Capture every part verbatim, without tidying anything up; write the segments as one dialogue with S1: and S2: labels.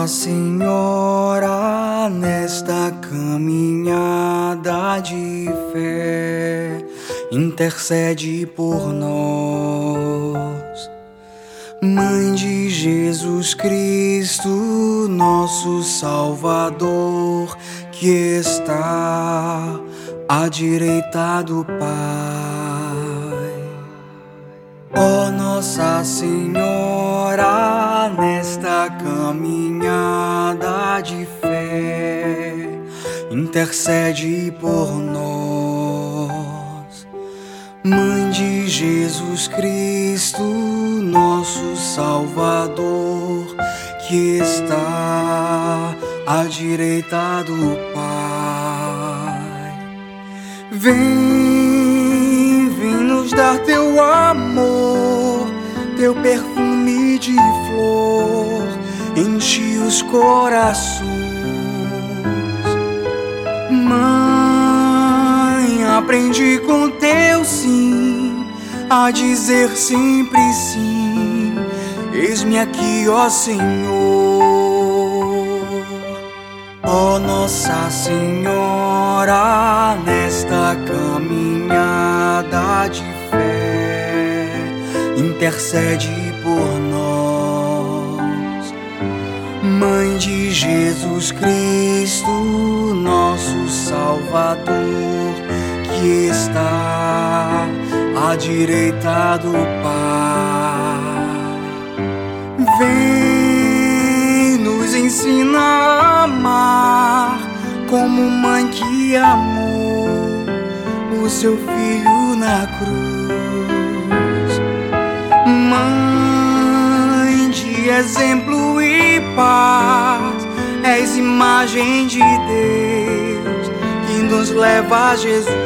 S1: Senhora, nesta caminhada de fé, intercede por nós. Mãe de Jesus Cristo, nosso Salvador, que está à direita do Pai. Ó Nossa Senhora, nesta caminhada de fé, intercede por nós. Mãe de Jesus Cristo, nosso Salvador, que está à direita do Pai. Vem, vem nos dar teu amor, teu perfume de flor, enche os corações. Mãe, aprendi com teu sim a dizer sempre sim. Eis-me aqui, ó Senhor. Ó Nossa Senhora, nesta caminhada de fé, intercede por nós. Mãe de Jesus Cristo, nosso Salvador, que está à direita do Pai. Vem, nos ensina a amar como mãe que amou o seu filho na cruz. Mãe de exemplo e paz, és imagem de Deus que nos leva a Jesus.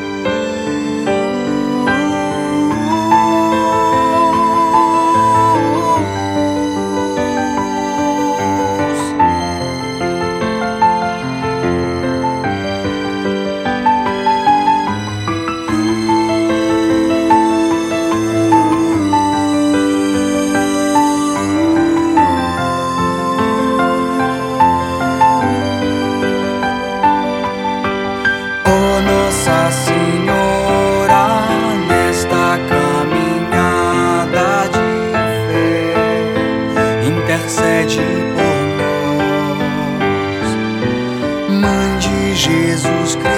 S1: Nossa Senhora, nesta caminhada de fé, intercede por nós. Mãe de Jesus Cristo,